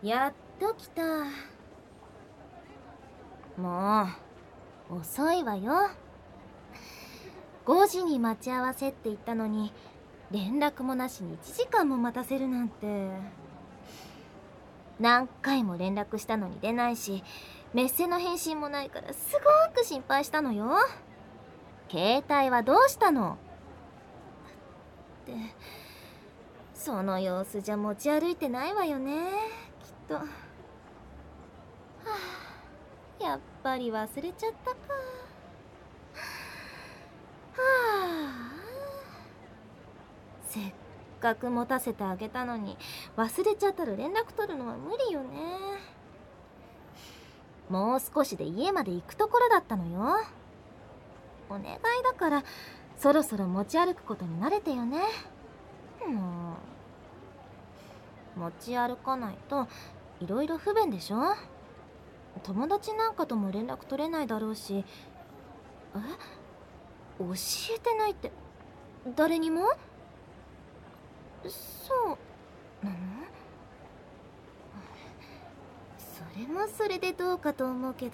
やっと来た。もう遅いわよ。5時に待ち合わせって言ったのに連絡もなしに1時間も待たせるなんて。何回も連絡したのに出ないし、メッセの返信もないからすごく心配したのよ。携帯はどうしたの？ってその様子じゃ持ち歩いてないわよね、きっと。はあ、やっぱり忘れちゃったか。はあ、せっかく持たせてあげたのに忘れちゃったら連絡取るのは無理よね。もう少しで家まで行くところだったのよ。お願いだからそろそろ持ち歩くことに慣れてよね。もう持ち歩かないといろいろ不便でしょ。友達なんかとも連絡取れないだろうし。教えてないって誰にも？そうなの？それもそれでどうかと思うけど、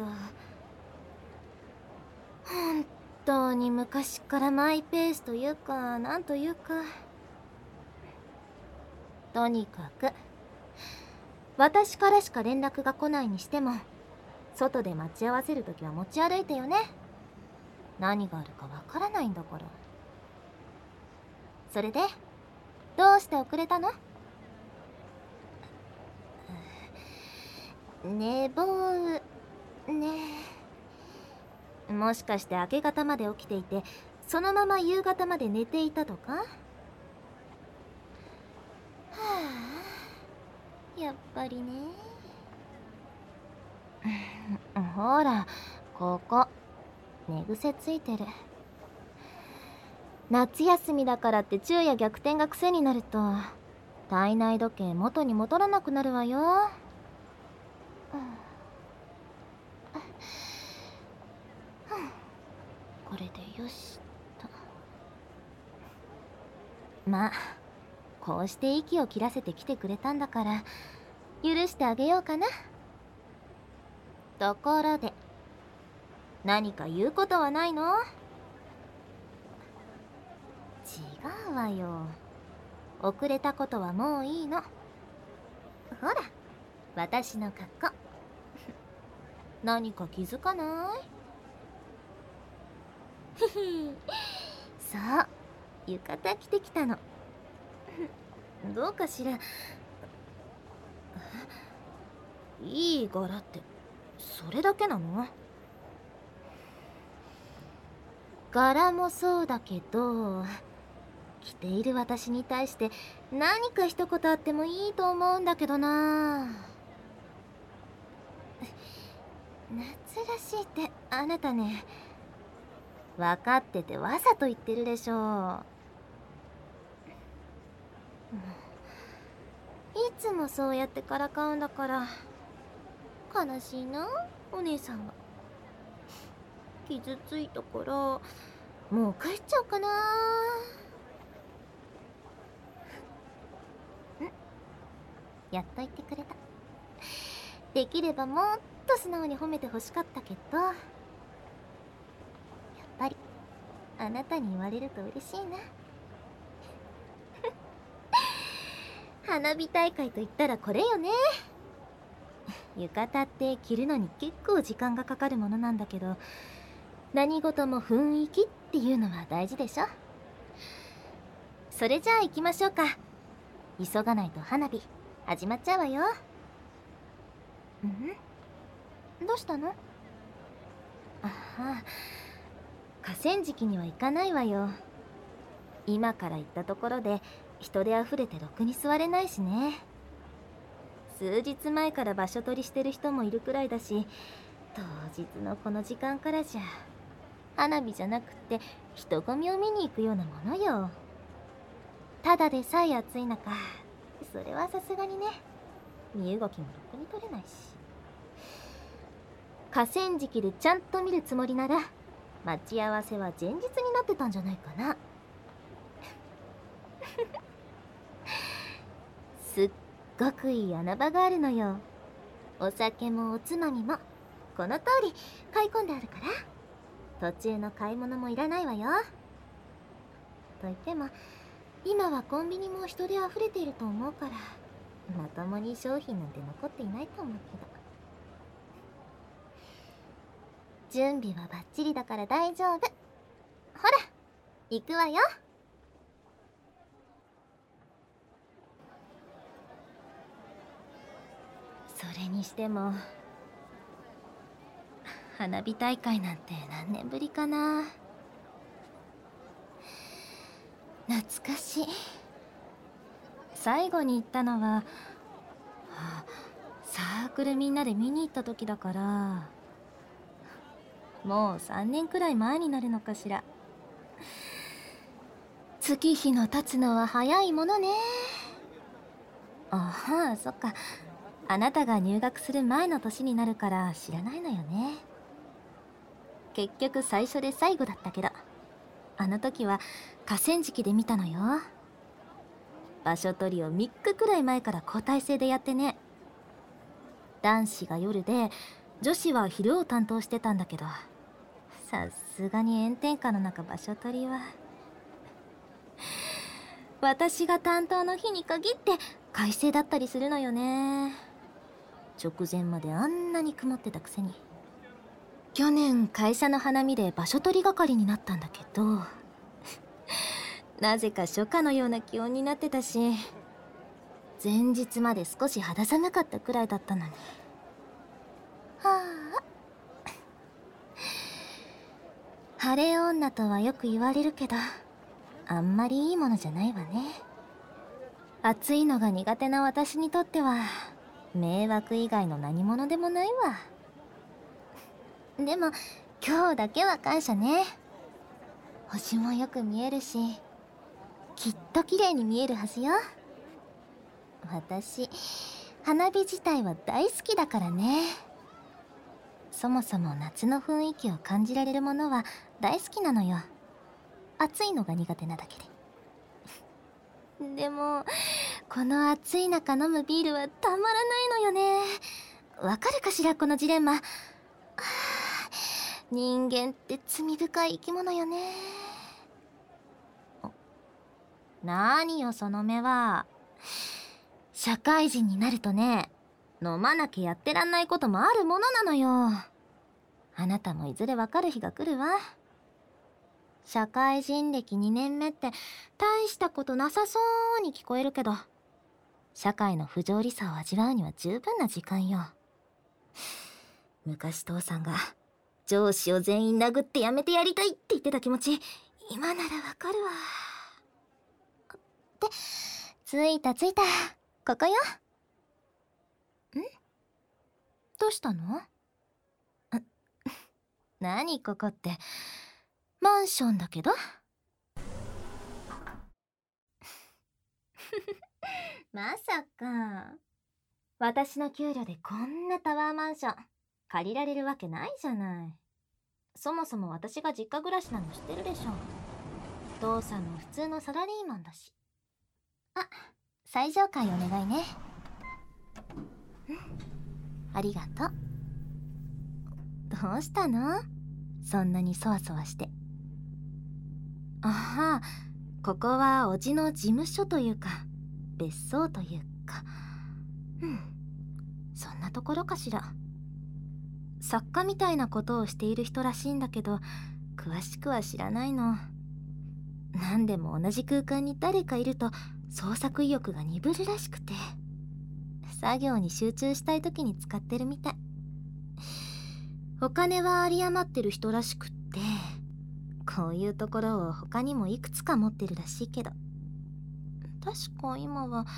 本当に昔からマイペースというかなんというか。とにかく私からしか連絡が来ないにしても、外で待ち合わせるときは持ち歩いてよね。何があるかわからないんだから。それでどうして遅れたの？寝坊ね。もしかして明け方まで起きていてそのまま夕方まで寝ていたとか？はあ、やっぱりね。ほら、ここ寝癖ついてる。夏休みだからって昼夜逆転が癖になると体内時計元に戻らなくなるわよ。これでよしと。まあこうして息を切らせて来てくれたんだから許してあげようかな。ところで何か言うことはないの？違うわよ。遅れたことはもういいの。ほら私の格好。何か気づかない？そう、浴衣着てきたの。どうかしら。いい柄ってそれだけなの？柄もそうだけど、着ている私に対して何か一言あってもいいと思うんだけどな。夏らしいってあなたね、分かっててわざと言ってるでしょ。いつもそうやってからかうんだから悲しいな、お姉さんは。傷ついたからもう帰っちゃおうかな。やっと言ってくれた。できればもっと素直に褒めてほしかったけど、やっぱりあなたに言われると嬉しいな。花火大会と言ったらこれよね。浴衣って着るのに結構時間がかかるものなんだけど、何事も雰囲気っていうのは大事でしょ。それじゃあ行きましょうか。急がないと花火始まっちゃうわよ。どうしたの？ああ、河川敷には行かないわよ。今から行ったところで人で溢れてろくに座れないしね。数日前から場所取りしてる人もいるくらいだし、当日のこの時間からじゃ花火じゃなくって人混みを見に行くようなものよ。ただでさえ暑い中、それはさすがにね。身動きもろくに取れないし。河川敷でちゃんと見るつもりなら待ち合わせは前日になってたんじゃないかな。すっごくいい穴場があるのよ。お酒もおつまみもこの通り買い込んであるから、途中の買い物もいらないわよ。と言っても今はコンビニも人で溢れていると思うから、まともに商品なんて残っていないと思うけど。準備はバッチリだから大丈夫。ほら行くわよ。それにしても花火大会なんて何年ぶりかな。懐かしい。最後に行ったのは、サークルみんなで見に行った時だから、もう3年くらい前になるのかしら。月日の経つのは早いものね。ああ、そっか。あなたが入学する前の年になるから知らないのよね。結局最初で最後だったけど、あの時は河川敷で見たのよ。場所取りを3日くらい前から交代制でやってね。男子が夜で女子は昼を担当してたんだけど、さすがに炎天下の中場所取りは私が担当の日に限って快晴だったりするのよね。直前まであんなに曇ってたくせに。去年会社の花見で場所取り係になったんだけどなぜか初夏のような気温になってたし、前日まで少し肌寒かったくらいだったのに。はあ晴れ女とはよく言われるけど、あんまりいいものじゃないわね。暑いのが苦手な私にとっては迷惑以外の何物でもないわ。でも今日だけは感謝ね。星もよく見えるし、きっと綺麗に見えるはずよ。私花火自体は大好きだからね。そもそも夏の雰囲気を感じられるものは大好きなのよ。暑いのが苦手なだけででもこの暑い中飲むビールはたまらないのよね。わかるかしらこのジレンマ。人間って罪深い生き物よね。何よその目は。社会人になるとね、飲まなきゃやってらんないこともあるものなのよ。あなたもいずれわかる日が来るわ。社会人歴2年目って大したことなさそうに聞こえるけど、社会の不条理さを味わうには十分な時間よ。昔父さんが上司を全員殴ってやめてやりたいって言ってた気持ち、今ならわかるわ。って着いた着いた、ここよ。ん？どうしたの？何ここって、マンションだけどまさか私の給料でこんなタワーマンション借りられるわけないじゃない。そもそも私が実家暮らしなの知ってるでしょ。父さんも普通のサラリーマンだし。あ、最上階お願いね。ありがとう。どうしたの？そんなにそわそわして。ああ、ここはおじの事務所というか別荘というか、そんなところかしら。作家みたいなことをしている人らしいんだけど、詳しくは知らないの。何でも同じ空間に誰かいると創作意欲が鈍るらしくて、作業に集中したい時に使ってるみたい。お金は有り余ってる人らしくって、こういうところを他にもいくつか持ってるらしいけど、確か今は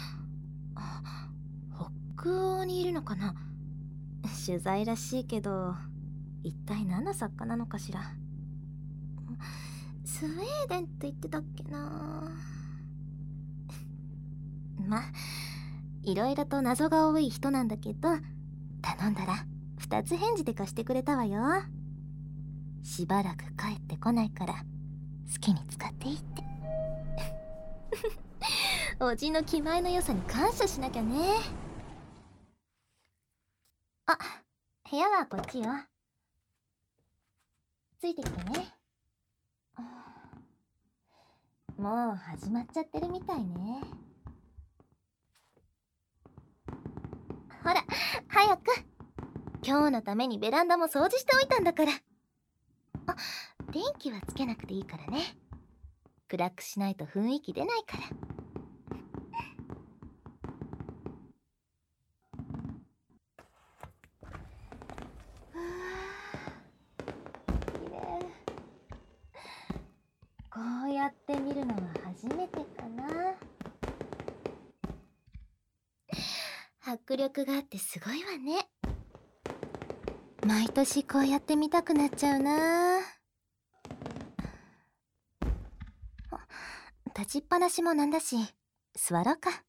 北欧にいるのかな。取材らしいけど、一体何の作家なのかしら。スウェーデンって言ってたっけな。ま、いろいろと謎が多い人なんだけど、頼んだら2つ返事で貸してくれたわよ。しばらく帰ってこないから好きに使っていいっておじの気前の良さに感謝しなきゃね。あ、部屋はこっちよ。ついてきてね。もう始まっちゃってるみたいね。ほら、早く。今日のためにベランダも掃除しておいたんだから。あ、電気はつけなくていいからね。暗くしないと雰囲気出ないから。こうやって見るのは初めてかな。迫力があってすごいわね。毎年こうやって見たくなっちゃうな。立ちっぱなしもなんだし、座ろうか。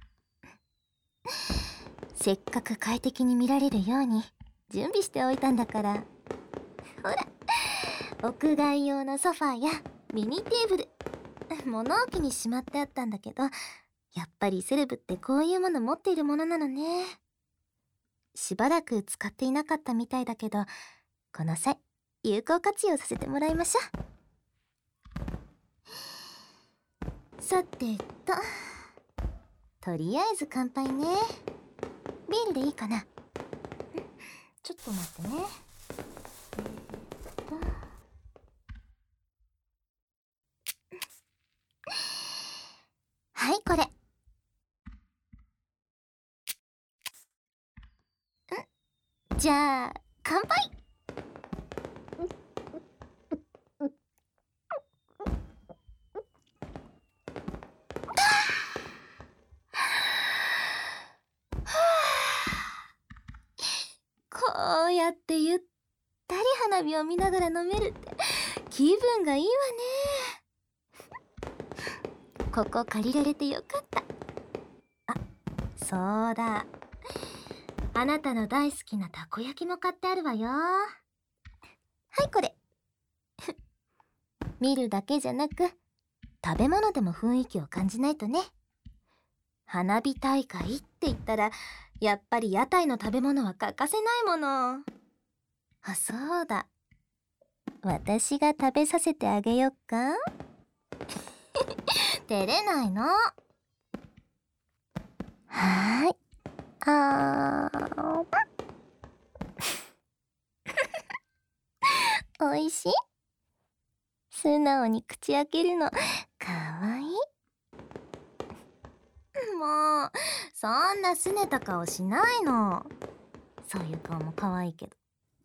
せっかく快適に見られるように準備しておいたんだから。ほら、屋外用のソファーやミニテーブル、物置にしまってあったんだけど、やっぱりセレブってこういうもの持っているものなのね。しばらく使っていなかったみたいだけど、この際有効活用させてもらいましょう。さてとりあえず乾杯ね。ビールでいいかな。ちょっと待ってね。はい、これ。じゃあ乾杯。こうやってゆったり花火を見ながら飲めるって気分がいいわね。ここ借りられてよかった。あ、そうだ。あなたの大好きなたこ焼きも買ってあるわよ。はい、これ。見るだけじゃなく、食べ物でも雰囲気を感じないとね。花火大会って言ったら、やっぱり屋台の食べ物は欠かせないもの。あ、そうだ。私が食べさせてあげよっか。照れないの。はーい。おいしい？素直に口開けるのかわいい。もうそんな拗ねた顔しないの。そういう顔も可愛いけど。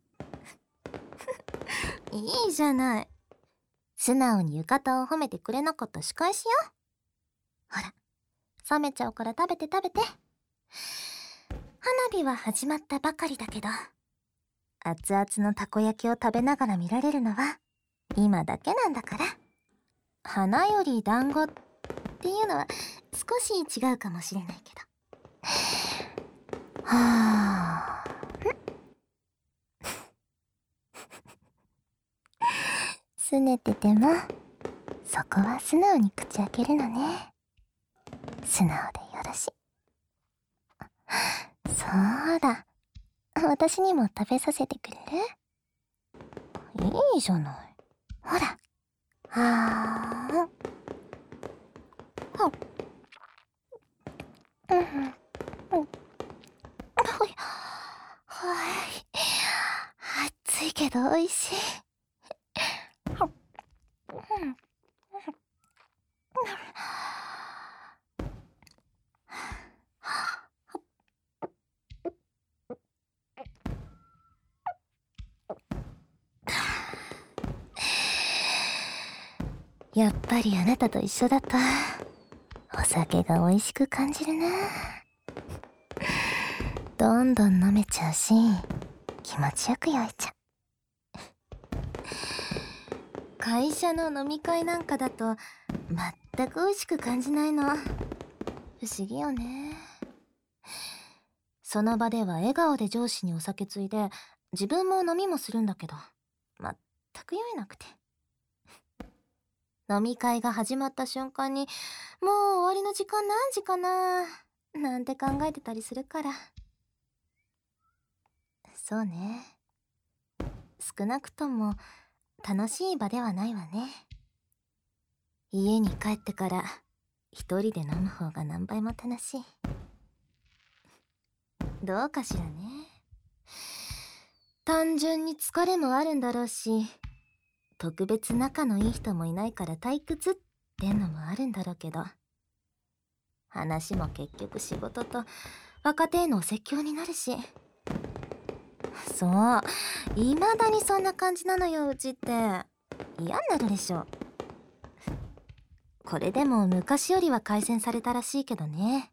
いいじゃない。素直に浴衣を褒めてくれなかった仕返しよ。ほら、冷めちゃうから食べて食べて。花火は始まったばかりだけど、熱々のたこ焼きを食べながら見られるのは今だけなんだから。花より団子っていうのは少し違うかもしれないけど。はあ。拗ねててもそこは素直に口開けるのね。素直でよろしい。そうだ、私にも食べさせてくれる？いいじゃない。ほら。はあ。はい。暑いけど美味しい。やっぱりあなたと一緒だとお酒が美味しく感じるな。どんどん飲めちゃうし、気持ちよく酔えちゃう。会社の飲み会なんかだと全く美味しく感じないの。不思議よね。その場では笑顔で上司にお酒ついで自分も飲みもするんだけど、全く酔えなくて。 飲み会が始まった瞬間に、もう終わりの時間何時かななんて考えてたりするから。そうね。少なくとも楽しい場ではないわね。家に帰ってから一人で飲む方が何倍も楽しい。どうかしらね。単純に疲れもあるんだろうし、特別仲のいい人もいないから退屈ってのもあるんだろうけど、話も結局仕事と若手へのお説教になるし。そう、未だにそんな感じなのよ、うちって。嫌になるでしょ。これでも昔よりは改善されたらしいけどね。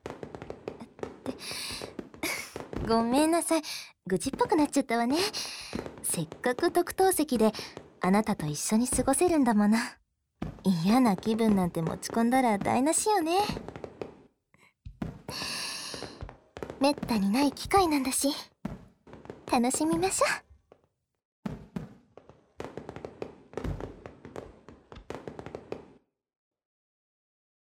ごめんなさい、愚痴っぽくなっちゃったわね。せっかく特等席であなたと一緒に過ごせるんだもの。嫌な気分なんて持ち込んだら台無しよね。めったにない機会なんだし、楽しみましょう。